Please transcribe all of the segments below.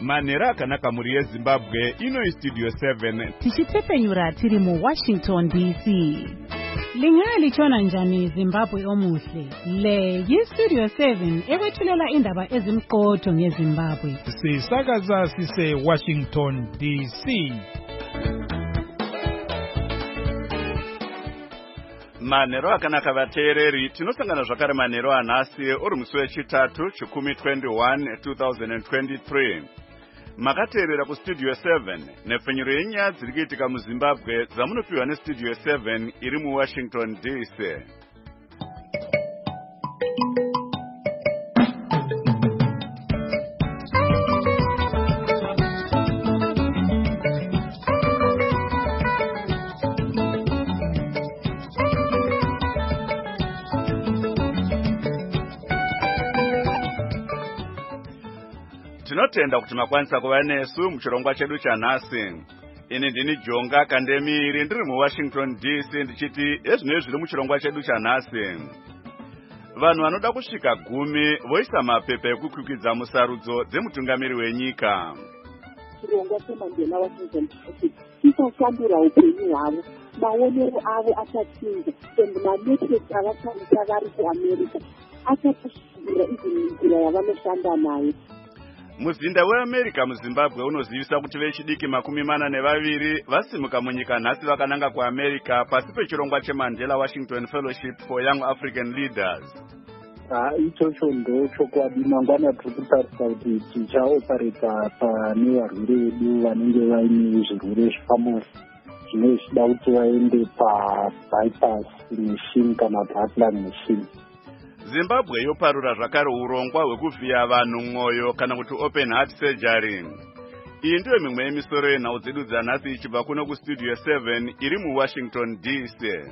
Manera akanaka muri yeZimbabwe ino iStudio 7 tichitepenyura tiri mu Washington DC. Lingalichona njani Zimbabwe omuhle? Le yiStudio 7 ekwethulela indaba ezimqotho ngeZimbabwe. Sisakaza sise Washington DC. Manero akanaka vateereri tinosangana zvakare manero anhasi uri musi wechitatu chikumi 21 2023. Makateerera kuStudio 7 nepfenyuro yenyaya dziri kuitika muZimbabwe dzamunopiwa neStudio 7 iri muWashington DC. Tinotenda kuti makwanisa kuva nesu muchirongwa chedu chanhasi. Ini ndini Jonga Kandemiri ndiri muWashington DC ndichiti ezvinoi zviri muchirongwa chedu chanhasi. Vanhu vanoda kusvika 10 voisa mapepa ekukwikwidzira musarudzo dzemutungamiri wenyika. Chirongwa cheMandela Washington chisashandura upenyu hwavo, maonero avo achatsinza, and manetworks avashandisa vari kuAmerica achatoshandura izvi nzira yavanoshanda nayo. Muzinda weAmerica muZimbabwe unozivisa kuti vechidiki 42 vasimuka munyika nhasi vakananga kuAmerica pasi pechirongwa cheMandela Washington Fellowship for Young African Leaders. Ichocho ndochokwadi. Mangwana tiri kutarisa kuti tichaopareta pane varwere vedu vanenge vaine zvirwere zvepamwoyo zvine zvida kuti vaende pabypass machine kana heartland machine. Zimbabwe yoparura zvakare urongwa hwekuvhiya vanhu mwoyo kana kuti open heart surgery. Iyi ndiyo mimwe yemisoro yenhau dzedu dzanhasi ichibva kuno kuStudio 7 iri muWashington DC.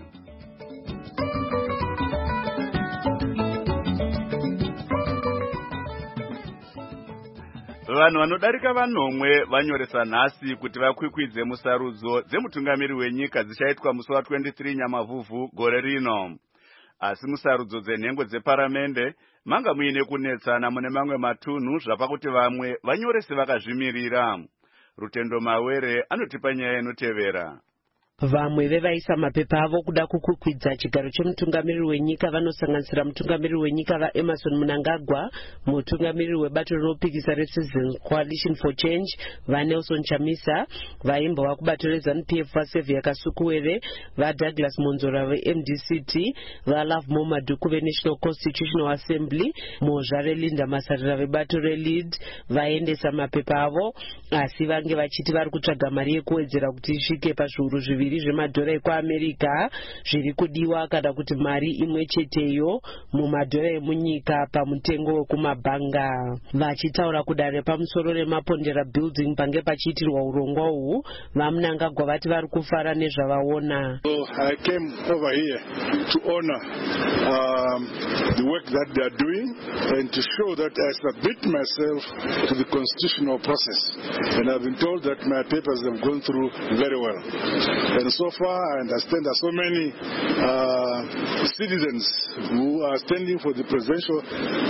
Vanhu vanodarika vanomwe vanyoresa nhasi kuti vakwikwidze musarudzo dzemutungamiri wenyika dzichaitwa musi wa23 Nyamavhuvhu gore rino. Asi musarudzo dzenhengo dzeparamende manga muine kunetsana mune mamwe matunhu zvapakuti vamwe vanyorese vakazvimirira. Rutendo Mawere anotipa nyaya inotevera. Vamwe vevaisa mapepa avo kuda kukwikwidza chigaro chemutungamiriri wenyika vanosanganisira mutungamiriri wenyika vaEmerson Mnangagwa, mutungamiriri webato rinopikisa reCitizens Coalition for Change vaNelson Chamisa, vaimbo vakubato reZANU-PF vaSevia Kasukuwere, vaDouglas Monzora veMDCT, vaLove Momaduku veNational Constitutional Assembly, Mozhare Linda Masarira vebato reLead vaendesa mapepa avo, asi vange vachiti vari kutsvaga mari yekuwedzera kuti isvike pazviuru zviviri zvemadhora ekuAmerica zviri kudiwa kana kuti mari imwe cheteyo mumadhora emunyika pamutengo wekumabhanga. Vachitaura kudare pamusoro remapondera building pange pachiitirwa urongwa uhu, vaMnangagwa vati vari kufara nezvavaona. I came over here to honor the work that they are doing and to show that I submit myself to the constitutional process, and I've been told that my papers have gone through very well. And so far, I understand there are so many citizens who are standing for the presidential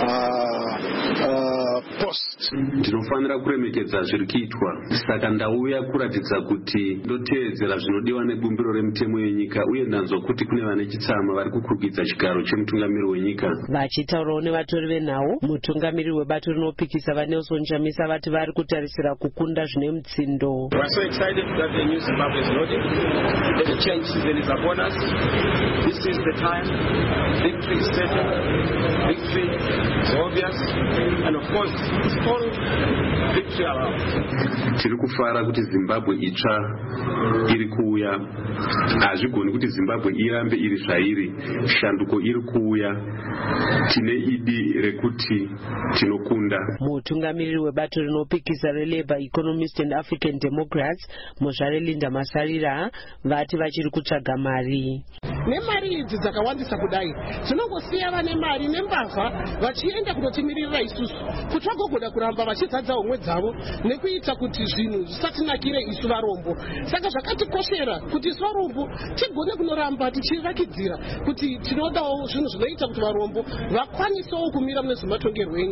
post. Tinofanira kuremekedza zviri kuitwa, saka ndauya kuratidza kuti ndoteedzera zvinodiwa nebumbiro remutemo yenyika uye ndanzwa kuti kune vane chitsama vari kukwikwidza chigaro chemutungamiri wenyika. Vachitaurawo nevatori venhau, mutungamiri webato rinopikisa vaNelson Chamisa vati vari kutarisira kukunda zvine mutsindo. We are so excited that the new Zimbabwe is loaded. The change season is upon us. This is the time. Victory is certain. Victory is obvious. And of course, it's all victory around. Tiri kufara kuti Zimbabwe itsva iri kuuya. Hazvigoni kuti Zimbabwe irambe iri zvairi. Shanduko iri kuuya. Tine idi rekuti tinokunda. Mutungamiriri webato rinopikisa reLabour Economist and African Democrats, Mozhare Linda Masarira, vati vachiri kutsvaga mari. Nemari idzi dzakawandisa kudai dzinongosiya vane mari nembavha vachienda kunotimirira isusu kuti vagogoda kuramba vachidzadza homwe dzavo nekuita kuti zvinhu zvisatinakire isu varombo. Saka zvakatikoshera kuti isu varombo tigone kunoramba tichivakidzira kuti tinodawo zvinhu zvinoita kuti varombo vakwanisewo kumira mune zvematongerwo enyu.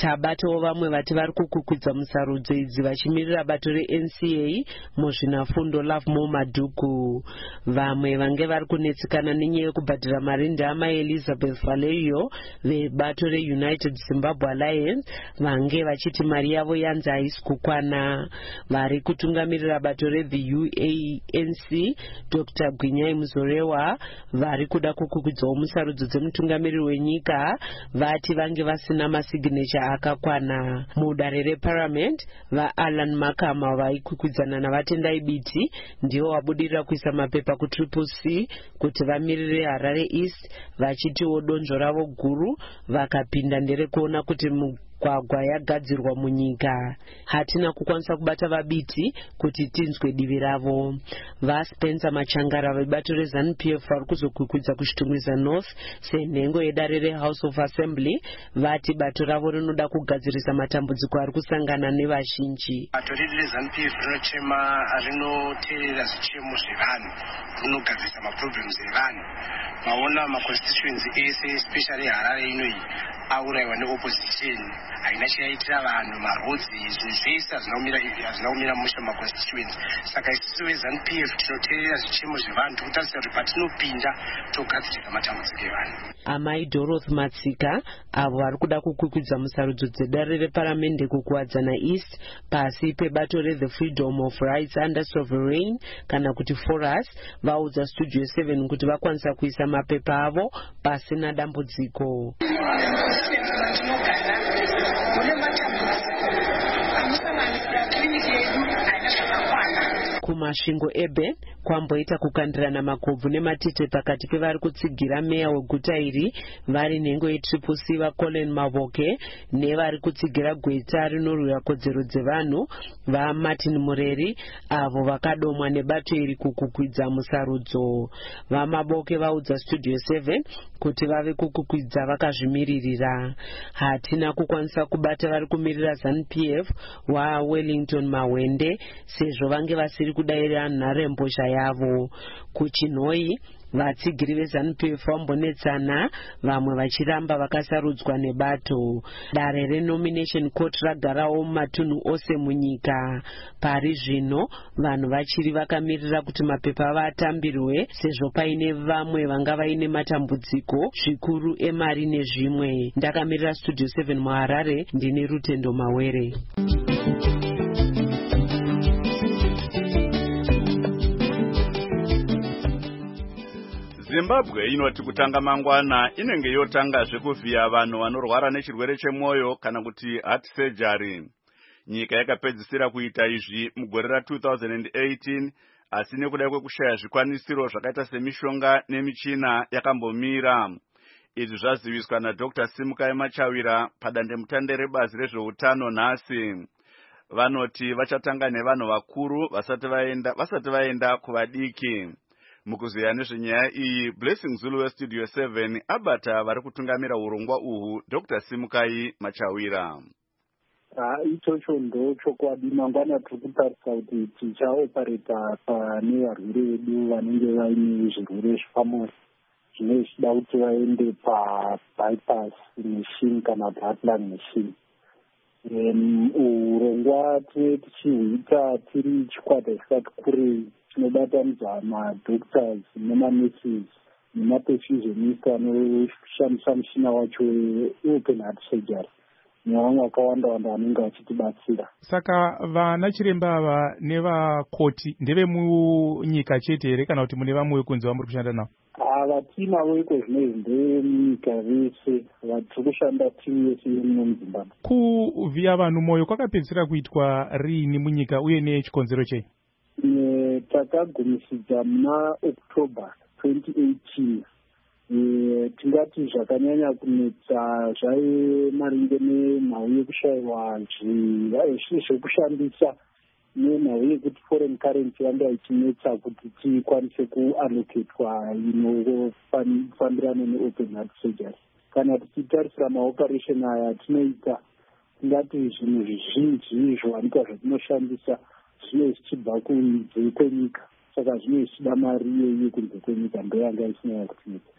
Tabatawo vamwe vati vari kukukwidza musarudzo idzi vachimirira bato reNCA muzvinafundo Lovemore Madhuku. Vamwe vange vari kunetsekana nenyaya yekubhadhira mari ndama Elizabeth Valerio vebato reUnited Zimbabwe Alliance vange vachiti mari yavo yanzi haisi kukwana. Vari kutungamirira bato reThe UANC Dr. Gwinyai Muzorewa vari kuda kukukwidzawo musarudzo dzemutungamiriri wenyika vati vange vasina masignature akakwana. Mudare reParliament vaAlan Makama vaikwikwidzanan navatendai biti ndivo vabudirira kuisa mapepa kuCCC kuti vamirire Harare East vachitiwo donzvo ravo guru vakapinda nderekuona kuti migwagwa yagadzirwa munyika. Hatina kukwanisa kubata vabiti kuti tinzwe divi ravo. VaSpencer Machangara vebato reZANU-PF vari kuzokwikwidza kuchitumiriza North senhengo yedare reHouse of Assembly vati bato ravo rinoda kugadzirisa matambudziko ari kusangana nevazhinji. Bato redu reZANU-PF rinochema rinoteerera zvichemo zvevanhu, rinogadzirisa maproblems evanhu. Maona maconstituency ese especially Harare inoyi auraiwa neopposition haina chaitira vanhu marodzi izvi zvese hazvinaumira musha maconstituency. Saka isusu veZANU-PF tinoteerera zvichemo zvevanhu tikutarisira kuti patinopinda togadzirisa matambudziko evanhu. Amai Dorothy Matsika avo vari kuda kukwikwidza musarudzo dzedare reParamende kukuwadzana East pasi pebato reThe Freedom of Rights Under Sovereign kana kuti FORAS vaudza Studio 7 kuti vakwanisa kuisa mapepa avo pasina dambudziko. Kumasvingo eBen kwamboita kukandirana makobvu nematete pakati pevari kutsigira meya weguta iri vari nhengo yeCCC vaColin Mavoke nevari kutsigira gweta rinorwira kodzero dzevanhu vaMartin Mureri avo vakadomwa nebato iri kukukwidza musarudzo. VaMaboke vaudza Studio 7 kuti vave kukukwidza vakazvimiririra. Hatina kukwanisa kubata vari kumirira ZANU-PF waWellington Mawende sezvo vange vasiri kudaira nharembozha yavo. Kuchinhoi vatsigiri veZANU-PF vambonetsana vamwe vachiramba vakasarudzwa nebato. Dare renomination court ragarawo mumatunhu ose munyika. Pari zvino vanhu vachiri vakamirira kuti mapepa vatambirwe sezvo paine vamwe vanga vaine matambudziko zvikuru emari nezvimwe. Ndakamirira Studio 7 muHarare ndine Rutendo Mawere. Zimbabwe inoti kutanga mangwana inenge yotanga zvekuvhiya vanhu vanorwara nechirwere chemwoyo kana kuti heart surgery. Nyika yakapedzisira kuita izvi mugore ra2018 asi nekuda kwekushaya zvikwanisiro zvakaita semishonga nemichina yakambomira. Izvi zvaziviswa naDr. Simukai Machawira padandemutande rebazi rezveutano nhasi. Vanoti vachatanga nevanhu vakuru vasati vaenda kuvadiki. Mukuziya nezvenyaya iyi, Blessing Zulu weStudio 7 abata vari kutungamira urongwa uhu Dr. Simukai Machawira. Ichocho ndochokwadi. Mangwana tiri kutarisa kuti tichaopareta pane varwere vedu vanenge vaine zvirwere zvepamwoyo zvinenge zvichida kuti vaende pabypass machine kana heart-lung machine. Urongwa tichihuita tiri chikwata chisati kurei chinobatanidza madoctors nemanurses nemaperfusionist anoshandisa mushina wacho weopen heart surgery nevamwe vakawanda wanda vanenge vachitibatsira. Saka vana chiremba ava nevakoti ndeve munyika chete here kana kuti mune vamwe wekunze vamuri kushanda navo? Vatinavo iko zvinezvi ndemunyika vese vatiri kushanda timu yese muno muZimbabwe. Kuvhiya vanhu mwoyo kwakapedzisira kuitwa riini munyika uye nechikonzero chei? Takagumisidza muna October 2018. Tingati zvakanyanya kunetsa zvaive maringe nemhau yekushayiwa zvekushandisa nemhau yekuti foreign currency yanga ichinetsa kuti tikwanise kuallocatwa inofambirana neopen heart surgery. Kana tichitarisira maoperation aya tinoita, tingati zvinhu zvizhinji zvowanikwa zvatinoshandisa zvine zvichibva kunze kwenyika, saka zvine zvichida mari yekunze kwenyika ndoyanga isinaya kutinetsa.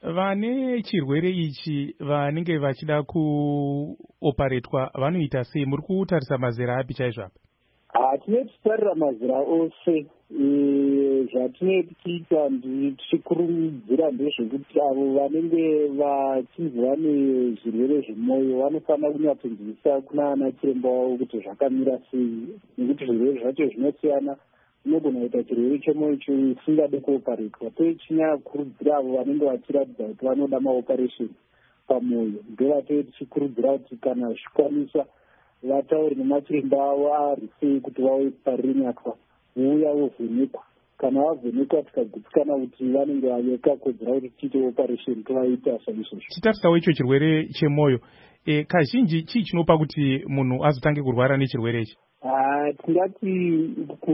vane chirwere ichi vanenge vachida kuoparetwa vanoita sei? muri kutarisa mazera api chaizvo apa? Tinetitarira mazera ose. Zvatinoti tiita tichikurumidzira ndezvekuti avo vanenge vachinzi vane zvirwere zvemwoyo vanofanira kunyatsonzwisa kuna ana chiremba wavo kuti zvakamira sei, nekuti zvirwere zvacho zvinosiyana. Unogona kuita chirwere chemwoyo chisingade kuoparetwa. Tichinyakurudzira avo vanenge vachiratidza kuti vanoda maoperation pamwoyo, ndovate tichikurudzira kuti kana zvikwaniswa vataure nemachiremba avo ari sei kuti vauye parinyatwa vouya vovhenekwa. Kana vavhenekwa tikagutsikana kuti vanenge vakakodzera kuti tiite operation tovaita saizvozvo. Titarisawo icho chirwere chemwoyo, kazhinji chii chinopa kuti munhu azotange kurwara nechirwere ichi? Tingati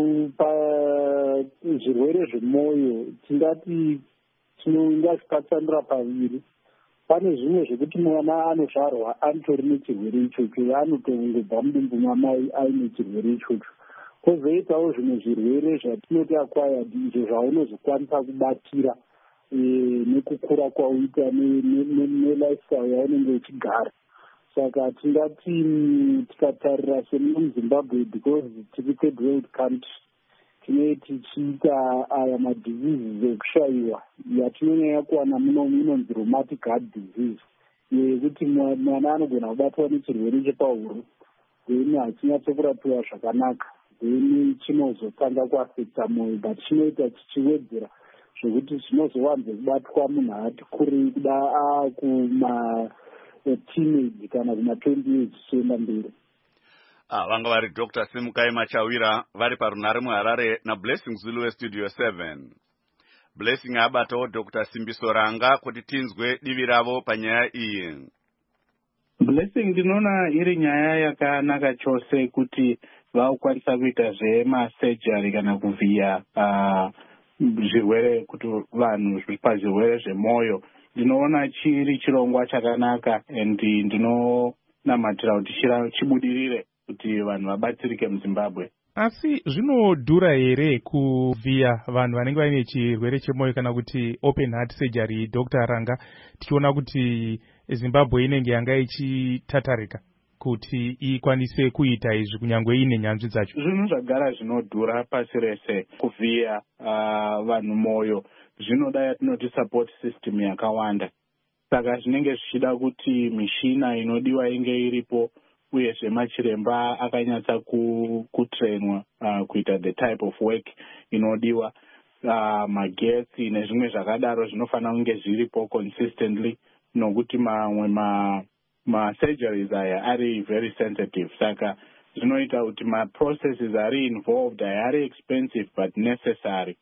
zvirwere zvemwoyo tingati tingazvipatsanura paviri. Pane zvimwe zvekuti mwana anozvarwa anotori nechirwere ichocho, anotongobva mudumbu mamai aine chirwere ichocho. Kozoitawo zvimwe zvirwere zvatinoti acquired, izvo zvaunozokwanisa kubatira nekukura kwauita nelifestyle yaunenge uchigara. Saka tingati tikatarira semuZimbabwe, because tiri third world country, tinenge tichiita aya madiseases ekushayiwa yatinonyanya kuwana munomu inonzi rheumatic heart disease, yekuti mwana anogona kubatwa nechirwere chepahuro then hachinyatsokurapwa zvakanaka, then chinozotanga kuafekta mwoyo, but chinoita chichiwedzera zvekuti chinozowanze kubatwa munhu ati kurei kuda akuma teenage kana kuma 20 years chichienda mberi. Vanga vari Dr. Simukai Machawira vari parunhare muHarare naBlessing Zulu weStudio 7. Blessing abatawo Dr. Simbiso Ranga kuti tinzwe divi ravo panyaya iyi. Blessing, ndinoona iri nyaya yakanaka chose kuti vakwanisa kuita zvemasurgery kana kuvhiya zvirwere kuti vanhu pazvirwere zvemwoyo. Ndinoona chiri chirongwa chakanaka and ndinonamatira kuti chibudirire kuti vanhu vabatsirike muZimbabwe. Asi zvinodhura here kuvhiya vanhu vanenge vaine chirwere chemwoyo kana kuti open heart surgery, Dr. Ranga, tichiona kuti Zimbabwe inenge yanga ichitatarika kuti ikwanise kuita izvi kunyangwe ine nyanzvi dzacho? Zvinhu zvagara zvinodhura pasi rese. Kuvhiya vanhu mwoyo zvinoda yatinoti support system yakawanda, saka zvinenge zvichida kuti mishina inodiwa inge iripo, uyezve machiremba akanyatsa kutrainwa kuita the type of work inodiwa, magetsi nezvimwe zvakadaro zvinofanira kunge zviripo consistently, nokuti mamwe ma-surgeries aya ari very sensitive, saka zvinoita kuti ma-processes ari involved ari expensive but necessary.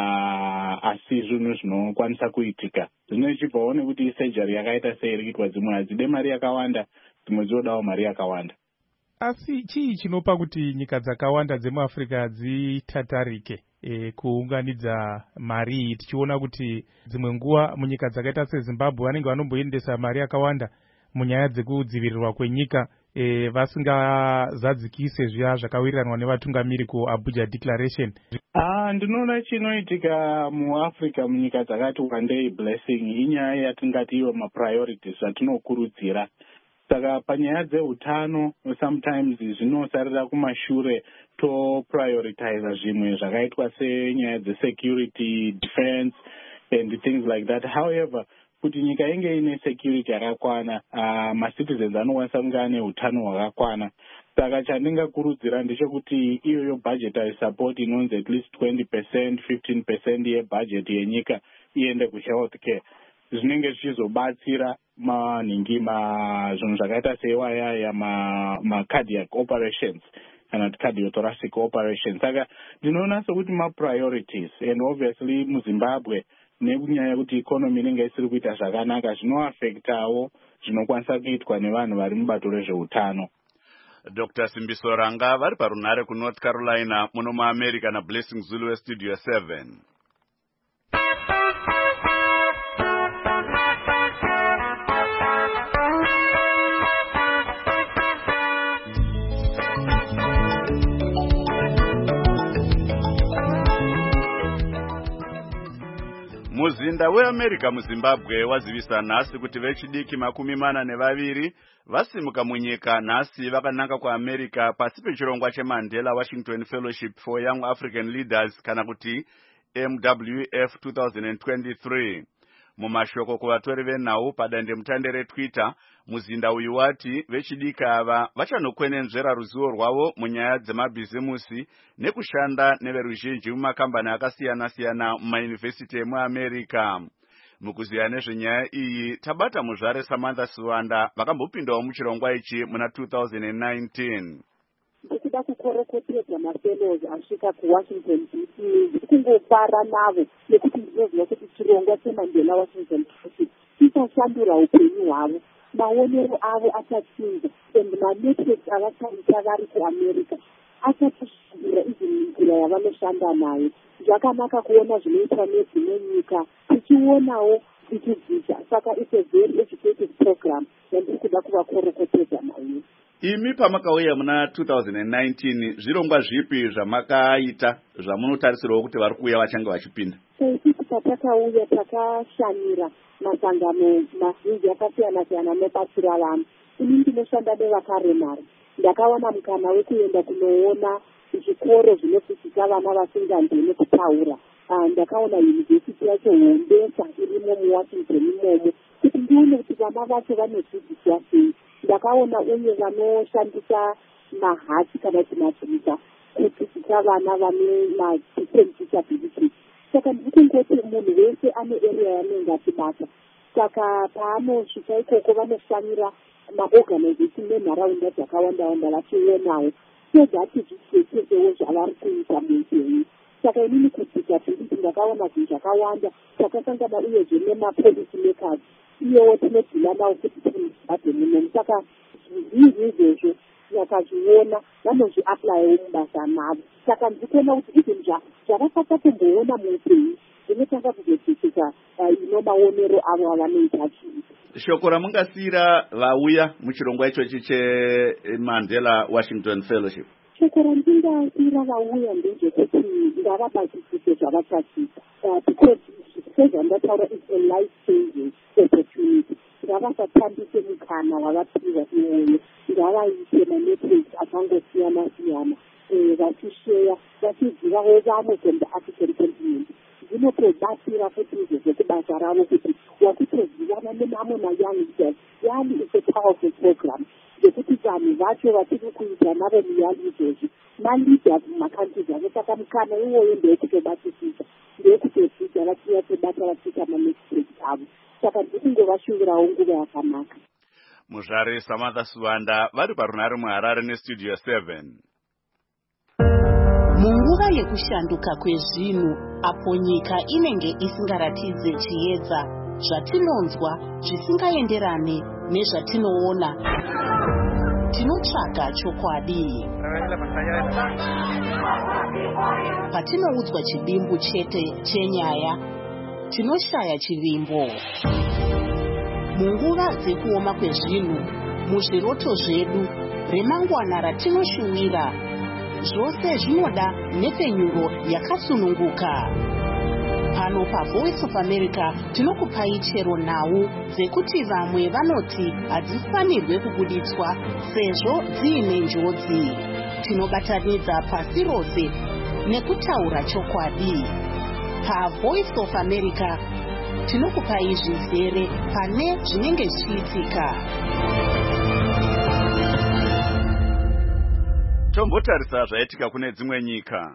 Asi zvinhu zvinokwanisa kuitika. Zvinochibvawo nekuti isurgery yakaita sei iri kuitwa, dzimwe hadzide mari yakawanda, dzimwe dzinodawo mari yakawanda. Asi chii chinopa kuti nyika dzakawanda dzemuAfrica dzitatarike kuunganidza mari iyi, tichiona kuti dzimwe nguva munyika dzakaita seZimbabwe vanenge vanomboendesa mari yakawanda munyaya dzekudzivirirwa kwenyika, vasingazadzikise zviya zvakawiriranwa nevatungamiri kuAbuja Declaration? Ndinoona chinoitika muAfrica munyika dzakati wandei, Blessing, inyaya yatingati iwo mapriorities zvatinokurudzira. Saka panyaya dzeutano sometimes zvinosarira kumashure, toprioritize zvimwe zvakaitwa senyaya dzesecurity, defense and things like that. However, kuti nyika inge ine security yakakwana, macitizens anokwanisa kunge ane utano hwakakwana. Saka chandingakurudzira ndechekuti iyoyo budgetary support inonzi at least 20%, 15% yebudget yenyika iende kuhealth care. Zvinenge zvichizobatsira maningi zvinhu zvakaita seiwayaya ma-cardiac operations kana kuti cardiothoracic operations. Saka ndinoona sekuti ma-priorities, and obviously muZimbabwe nekunyaya kuti economy inenge isiri kuita zvakanaka, zvinoafektawo zvinokwanisa kuitwa nevanhu vari mubato rezveutano. Dr. Simbiso Ranga vari parunhare kuNorth Carolina muno muAmerica naBlessing Zulu weStudio 7. Mupurezidenda weAmerica muZimbabwe wazivisa nhasi kuti vechidiki 42 vasimuka munyika nhasi vakananga kuAmerica pasi pechirongwa cheMandela Washington Fellowship for Young African Leaders kana kuti MWF 2023. Mumashoko kuvatori venhau padandemutande reTwitter, muzinda uyu wati vechidiki ava vachanokwenenzvera ruzivo rwavo munyaya dzemabhizimusi nekushanda neveruzhinji mumakambani akasiyana-siyana mumayunivhesiti emuAmerica. Mukuziya nezvenyaya iyi tabata muzvare Samantha Suwanda vakambopindawo muchirongwa ichi muna 2019. Ndikuda kukorokotedza mafellows asvika kuWashington DC ndikungofara navo nekuti ndinoziva kuti chirongwa cheMandela Washington Fellowship chichashandura upenyu hwavo, maonero avo achatsinza and manetworks avashandisa vari kuAmerica achatoshandura izvinzira yavanoshanda nayo. Zvakanaka kuona zvinoitwa nedzimwe nyika tichionawo tichidzidza, saka it's a very educative program yandiri kuda kuvakorokotedza nayo. Imi pamakauya muna 2019 zvirongwa zvipi zvamakaita zvamunotarisirwa kuti vari kuuya vachange vachipinda? Sisi patakauya takashanira masangano mazhinji akasiyana-siyana nebatsira vanhu. Ini ndinoshanda nevakaremara. Ndakawana mukana wekuenda kunoona zvikoro zvinodzidzisa vana vasingangeni kutaura. Ndakaona yunivhesiti yacho Hombesa irimo muWashington imomo kuti ndione kuti vana vacho vanodzidziswa sei. Ndakaona uye vanoshandisa mahati kana kuti mabhiza kudzidzisa vana vane ma-different disabilities. Saka ndikungoti munhu wese ane area yanenge achibata. Saka paanosvika ikoko vanoshanyira maorganization nenharaunda dzakawanda-wanda vachionawo so that zvichechesewo zvavari kuita muupenyu. Saka inini kudzidza kuti ndakaona zvinhu zvakawanda takasangana uyezve nemapolicy makers iyewo tinodhila nawo kuti tirimubhadhe munomu. Saka zvinhu izvozvo vakazviona vanozviaplayawo mubasa mavo. Saka ndikuona kuti izvinhu zvavasakatomboona muupenyu zvinotanga kuzodzidzisa maonero avo avanoita achiita. Shoko ramungasiyira vauya muchirongwa ichochi cheMandela Washington Fellowship? Shoko randingasiyira vauya ndezvekuti ngavabatisise zvavachachita because sezvandataura is a life changing opportunity. Ngavasatambise mukana wavapiwa iwoyo, ngavaite manetworks akangosiyana-siyana vachisheya vachizivawo vamwe from the African continent. Zvinotobatsira futi izvozvo kubasa ravo kuti wakutozivana nemamwe ma-young leaders. YALI is a powerful program zvekuti vanhu vacho vatiri kuita navo muyali izvozvi ma-leaders mumakanti avo. Saka mukana iwoyo ndeyekutobatisisa, ndeyekutodzidza vachiyatobata vachiita manetworks avo. Saka ndikunguvashuvirawo nguva yakanaka. Muzvare Samantha Suwanda vari parunhare muHarare neStudio 7. Munguva yekushanduka kwezvinhu apo nyika inenge isingaratidze chiedza, zvatinonzwa zvisingaenderane nezvatinoona, tinotsvaga chokwadi. Patinoudzwa chidimbu chete chenyaya, tinoshaya chivimbo. Munguva dzekuoma kwezvinhu, muzviroto zvedu, remangwana ratinoshuvira, zvose zvinoda nhepfenyuro yakasununguka. Pano paVoice of America tinokupai chero nhau dzekuti vamwe vanoti hadzifanirwe kubuditswa sezvo dziine njodzi. Tinobatanidza pasi rose nekutaura chokwadi. PaVoice of America tinokupai zvizere pane zvinenge zvichiitika. Tombotarisa zvaitika kune dzimwe nyika.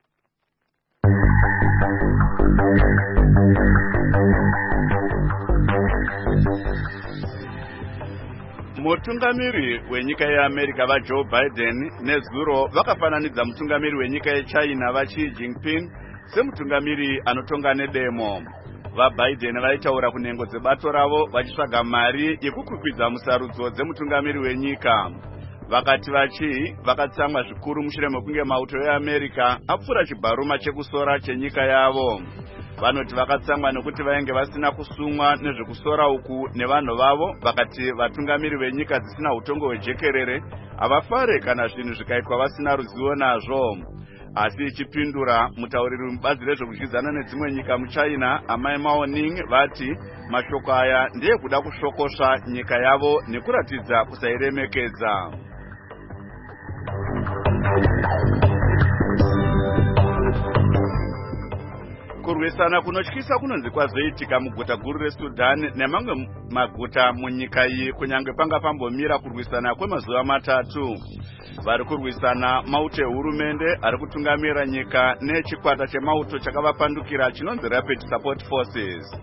Mutungamiri wenyika yeAmerica vaJoe Biden nezuro vakafananidza mutungamiri wenyika yeChina vaXi Jinping semutungamiri anotonga nedemo. VaBiden vaitaura kunhengo dzebato ravo vachitsvaga mari yekukwikwidza musarudzo dzemutungamiri wenyika. Vakati vakatsamwa zvikuru mushure mekunge mauto eAmerica apfura chibharuma chekusora chenyika yavo. Vanoti vakatsamwa nekuti vainge vasina kusumwa nezvekusora uku nevanhu vavo. Vakati vatungamiri venyika dzisina utongo hwejekerere havafare kana zvinhu zvikaitwa vasina ruzivo nazvo. Asi ichipindura mutauriri mubazi rezvekudyidzana nedzimwe nyika muChina Amai Mao Ning vati mashoko aya ndiye kuda kushokosva nyika yavo nekuratidza kusairemekedza. Kurwisana kunotyisa kunonzi kwazoitika muguta guru reSudan nemamwe maguta munyika iyi kunyange panga pambomira kurwisana kwemazuva matatu. Vari kurwisana mauto ehurumende ari kutungamira nyika nechikwata chemauto chakavapandukira chinonzi Rapid Support Forces.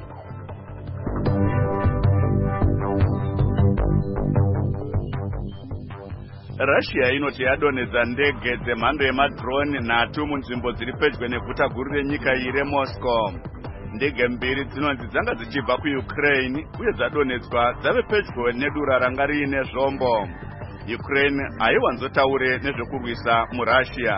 Russia inoti yadonedza ndege dzemhando yemadrone 3 munzvimbo dziri pedyo neguta guru renyika iyi reMoscow. Ndege mbiri dzinonzi dzanga dzichibva kuUkraine uye dzadonedzwa dzave pedyo nedura ranga riine zvombo. Ukraine haiwanzotaure nezvekurwisa muRussia.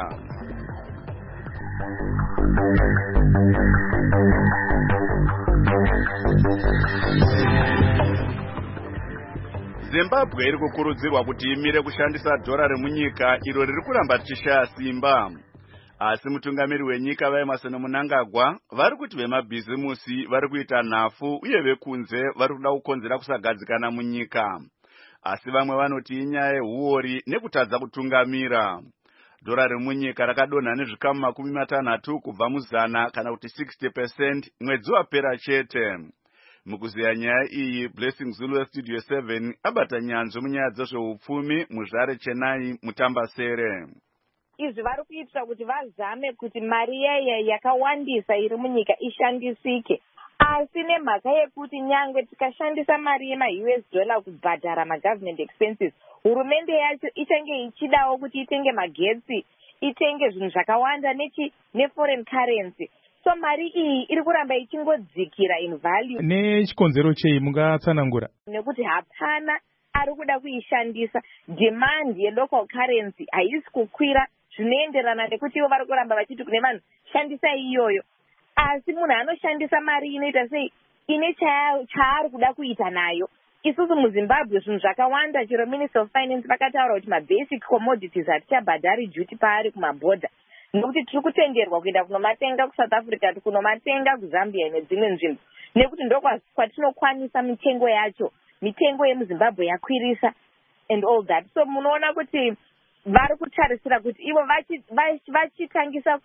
Zimbabwe iri kukurudzirwa kuti imire kushandisa dhora remunyika iro riri kuramba richishaya simba. Asi mutungamiri wenyika vaEmerson Mnangagwa vari kuti vemabhizimusi vari kuita nhafu uye vekunze vari kuda kukonzera kusagadzikana munyika. Asi vamwe vanoti inyaya yehuori nekutadza kutungamira. Dhora remunyika rakadonha nezvikamu 60 kubva muzana kana kuti 60% mwedzi wapera chete. Mukuziya nyaya iyi, Blessing Zulu Studio 7 abata nyanzvi munyaya dzezveupfumi muzvare Chennai mutambasere. Izvi vari kuitira kuti vazame kuti mari yaya yakawandisa iri munyika ishandisike. Asi nemhaka yekuti nyangwe tikashandisa mari yema-US dollar kubhadhara ma-government expenses, hurumende yacho ichange ichidawo kuti itenge magetsi, itenge zvinhu zvakawanda neforeign currency. So mari iyi iri kuramba ichingodzikira in value. Nechikonzero chei mungatsanangura? Nekuti hapana ari kuda kuishandisa. Demand yelocal currency haisi kukwira zvinoenderana nekuti ivo vari kuramba vachiti kune vanhu shandisa iyoyo. Asi munhu anoshandisa mari inoita sei ine chaari kuda kuita nayo. Isusu muZimbabwe zvinhu zvakawanda, chero Minister of Finance vakataura kuti mabasic commodities hatichabhadhari duty paari kumabhodha. Nekuti tiri kutenderwa kuenda kunomatenga kuSouth Africa, kunomatenga kuZambia nedzimwe nzvimbo. Nekuti ndokwatinokwanisa mitengo yacho. Mitengo yemuZimbabwe yakwirisa and all that. So munoona kuti vari kutarisira kuti ivo vachitangisa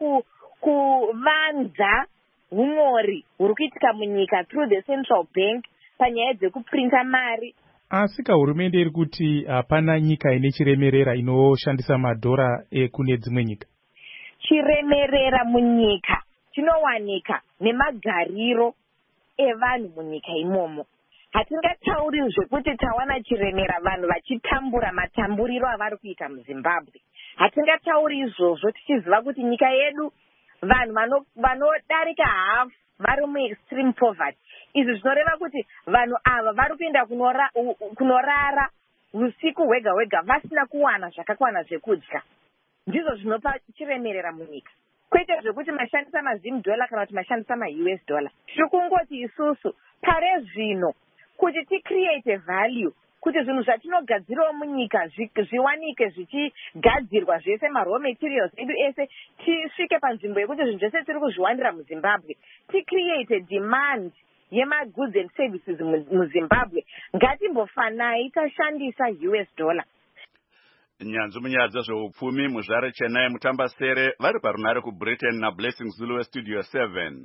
kuvanza humori huri kuitika munyika through the central bank panyaya dzekuprinta mari. Asi hurumende iri kuti hapana nyika ine chiremerera inoshandisa madhora ekune dzimwe nyika. Chiremerera munyika chinowanika nemagariro evanhu munyika imomo. Hatingatauri zvekuti tawana chiremera vanhu vachitambura matamburiro avari kuita muZimbabwe. Hatingatauri izvozvo tichiziva kuti nyika yedu vanhu vanodarika half vari muextreme poverty. Izvi zvinoreva kuti vanhu ava vari kuenda kunorara usiku hwega hwega vasina kuwana zvakakwana zvekudya. Ndizvo zvinopa chiremerera munyika. Kwete zvekuti mashandisa maZim dollar kana kuti mashandisa maUS dollar. Tiri kungoti isusu pare zvino kuti ticreate value, kuti zvinhu zvatinogadzirawo munyika zviwanike zvichigadzirwa zvese ma-raw materials edu ese, tisvike panzvimbo yekuti zvinhu zvese tiri kuzviwanira muZimbabwe. Ticreate demand yema-goods and services muZimbabwe. Ngatimbofanai tashandisa US dollar. Nyanzvi munyaya dzezveupfumi muzvare Chennai mutambasere vari parunare kuBritain naBlessing Zulu Studio 7.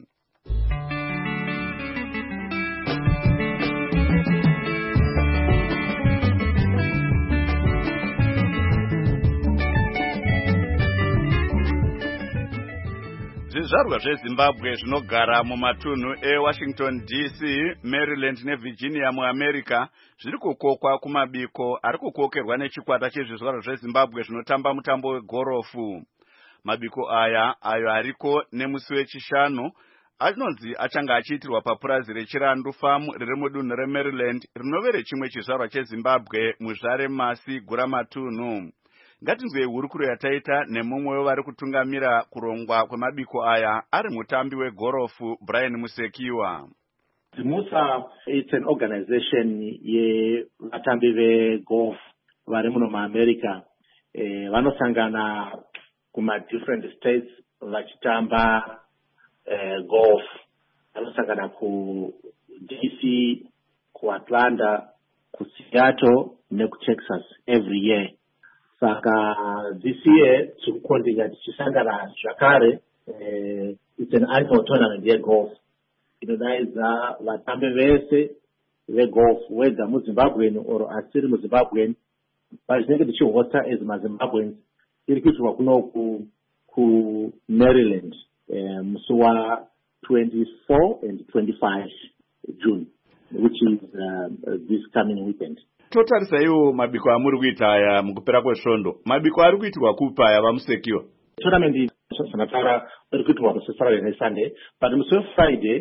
Zvizvarwa zveZimbabwe zvinogara mumatunhu eWashington DC, Maryland neVirginia muAmerica zviri kukokwa kumabiko ari kukokerwa nechikwata chezvizvarwa zveZimbabwe zvinotamba mutambo wegorofu. Mabiko aya ayo ariko nemusi wechishanu anonzi achanga achiitirwa papurazi reChirandu Farm riri mudunhu reMaryland rinovere chimwe chizvarwa cheZimbabwe muzvare Masi Guramatunhu. Ngatinzwe hurukuro yataita nemumwe vari kutungamira kurongwa kwemabiko aya ari mutambi wegorofu Brian Musekiwa. Zimusa, it's an organization yevatambi vegolf vari muno muAmerica. Vanosangana kuma-different states vachitamba golf. Vanosangana ku-DC, ku-Atlanta, ku-Seattle neku-Texas every year. Saka this year tikukontinga tichisangana zvakare. It's an annual tournament yegolf. Inodaidza vatambi vese vegolf whether muZimbabwean or asiri muZimbabwean pazvinenge tichihosta as maZimbabweans iri kuitirwa kuno ku-Maryland musi wa-24 and 25 June, which is this coming weekend. Totarisaiwo mabiko amuri kuita aya mukupera kwesvondo. Mabiko ari kuitirwa kupa aya vamusekiwa. Tournament sanataura iri kuitirwa musi Friday neSunday, but musi weFriday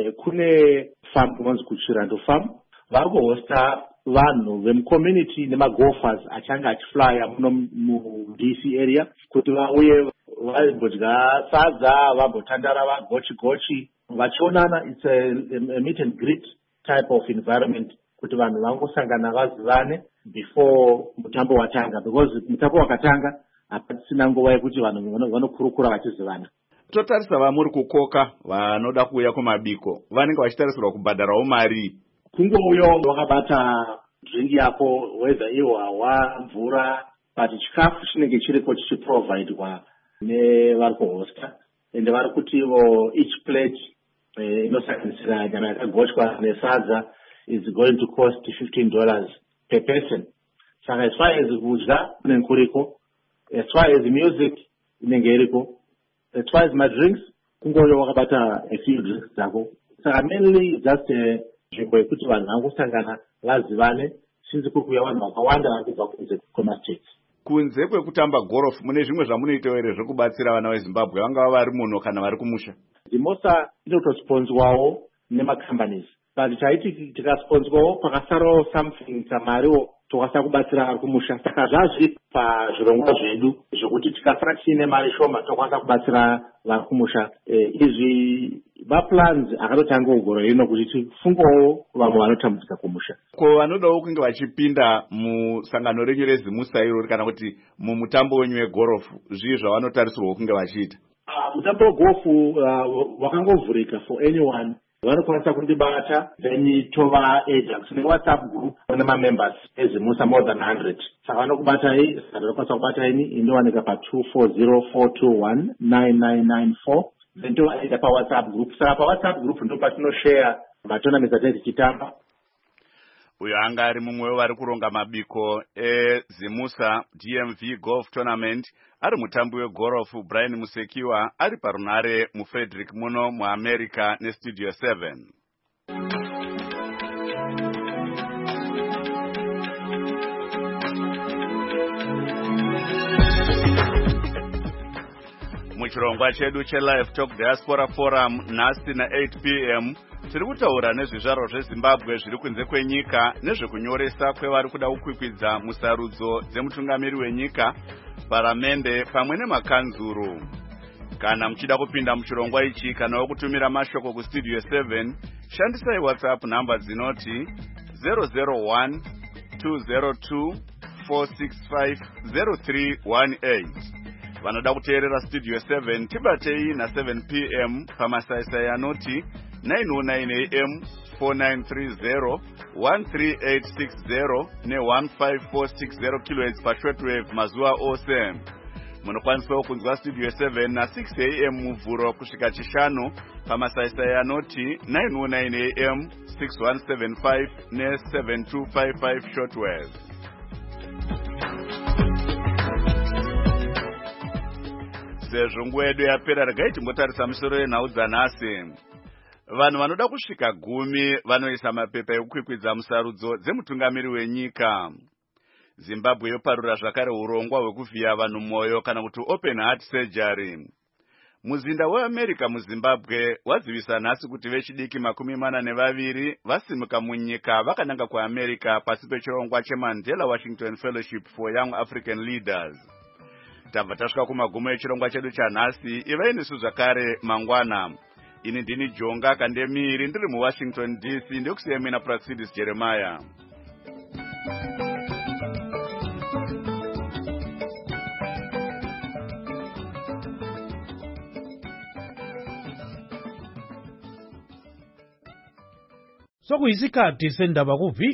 kune farm kunonzi kuChirando Farm. Vari kuhosta vanhu vemucommunity nemagolfers achanga achiflya muno muDC area kuti vauye vambodya sadza, vambotandara vagochi vachionana. It's a meet and greet type of environment kuti vanhu vangosangana vazivane before mutambo watanga, because mutambo wakatanga hapasina nguva yekuti vanhu vanokurukura vachizivana. Totarisa vamuri kukoka vanoda kuuya kumabiko vanenge vachitarisirwa kubhadharawo mari. Kungouyo wakabata drink yako whether iwawa mvura, but chikafu chinenge chiriko chichiprovidwa nevari kuhosta, ende vari kuti each plate inosanganisira nyama yakagochwa nesadza is going to cost $15 per person. Saka as far as kudya kunenge kuriko, as far as music inenge iriko, as far as my drinks kungouyo wakabata a few drinks dzako. Saka mainly just nzvimbo yekuti vanhu vangosangana vazivane, since kuri kuuya vanhu vakawanda vari kubva kunze kwemastates. Kunze kwekutamba golf mune zvimwe zvamunoita here zvekubatsira vana veZimbabwe vangava vari muno kana vari kumusha? Zimosa inotosponswawo nemacompanies, but taiti tikasponswawo pakasarawo something kamariwo tokwanisa kubatsira vari kumusha. Saka zvazviri pazvirongwa zvedu zvokuti tikasara tiine mari shoma tokwanisa kubatsira vari kumusha. Izvi maplans akatotanga gore rino kuti tifungewo vamwe vanotambudzika kumusha. Ko vanodawo kunge vachipinda musangano renyu reZimusa irori kana kuti mumutambo wenyu wegorofu, zvii zvavanotarisirwa kunge vachiita? Mutambo wegofu wakangovhurika for anyone. Vanokwanisa kundibata then tovaedza kusine WhatsApp group nemamembers eZimusa more than 100. Saka vanokubatai, saka vanokwanisa kubatai inowanika pa24042199994. Then tovaedza paWhatsApp group. Saka paWhatsApp group ndo patinoshare matournaments atenge tichitamba. Uyo anga ari mumwe vari kuronga mabiko eZimusa DMV Golf Tournament, ari mutambi wegorofu Brian Musekiwa ari parunare muFrederick muno muAmerica neStudio 7. Muchirongwa chedu cheLive Talk Diaspora Forum nhasi na8 p.m. tiri kutaura nezvizvarwa zveZimbabwe zviri kunze kwenyika nezvekunyoresa kwevari kuda kukwikwidza musarudzo dzemutungamiri wenyika, paramende pamwe nemakanzuru. Kana muchida kupinda muchirongwa ichi kana kutumira mashoko kuStudio 7, shandisai WhatsApp namba dzinoti 001 202 465 0318. Vanoda kuteerera Studio 7 tibatei na7 p.m. pamasaisai anoti 909 AM 4930 13860 ne15460 kHz pashortwave mazuva ose. Munokwanisawo kunzwa Studio 7 na6 AM muvhuro kusvika chishanu pamasaisai anoti 909 AM 6175 ne7255 shortwave. Sezvo nguva yedu yapera, regai timbotarisa misoro yenhau dzanhasi. Vanhu vanoda kusvika 10 vanoisa mapepa ekukwikwidza musarudzo dzemutungamiri wenyika. Zimbabwe yoparura zvakare urongwa hwekuvhiya vanhu mwoyo kana kuti open heart surgery. Muzinda weAmerica muZimbabwe wazivisa nhasi kuti vechidiki 42 vasimuka munyika vakananga kuAmerica pasi pechirongwa cheMandela Washington Fellowship for Young African Leaders. Tabva tasvika kumagumo echirongwa chedu chanhasi. Ivai nesu zvakare mangwana. Ini ndini Jonga Kandemiri ndiri muWashington DC, ndokusiyemi naPraxidis Jeremiah. sekuyisikhathi sendaba ku